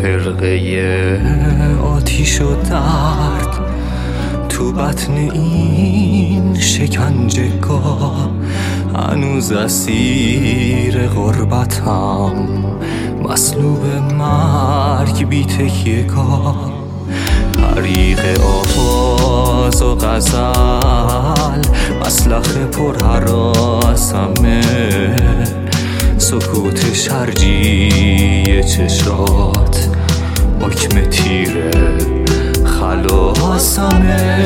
خرقه آتیش و درد تو بطن این شکنجهگاه، هنوز اسیر غربتم، مصلوب مرگ بی تکیه‌گاه. طریق آواز و غزل مسلخ پرهراسمه، سکوت شرجی چشات حکم تیره خلاصمه.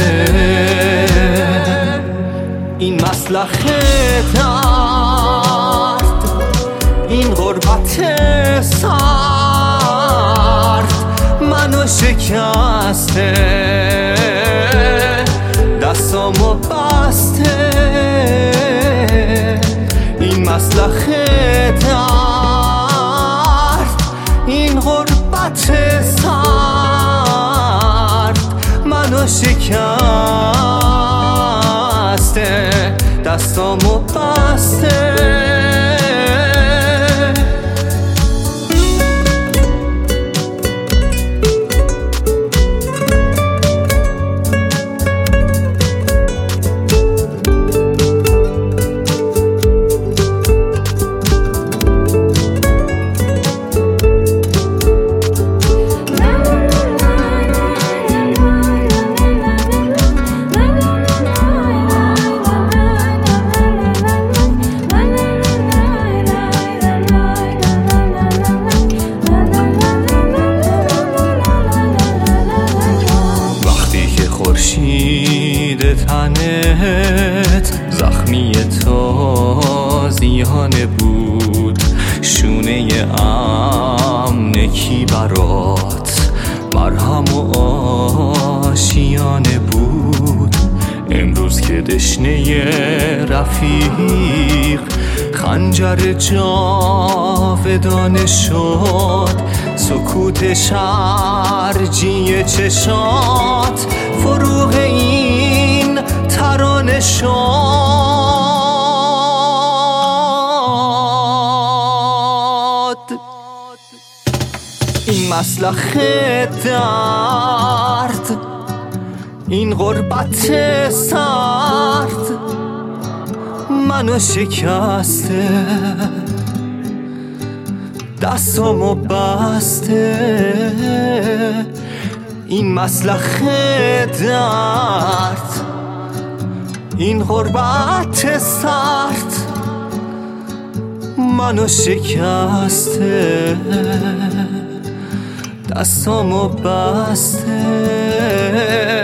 این مسلخ درد، این غربت سرد منو شکسته، دستامو بسته. این مسلخ درد، این غربت سرد منو شکسته، دستامو بسته. خورشید تنت زخمی تازیانه بود، شونه امنکی برات مرهم و آشیانه بود. امروز که دشنه رفیق خنجر جاودانه شد، سکوت شرجی چشات فروغ این ترانه شد. این مسلخ درد، این غربت سرد منو شکسته، دستامو بسته. این مسلخ درد، این غربت سرد منو شکسته، دستامو بسته.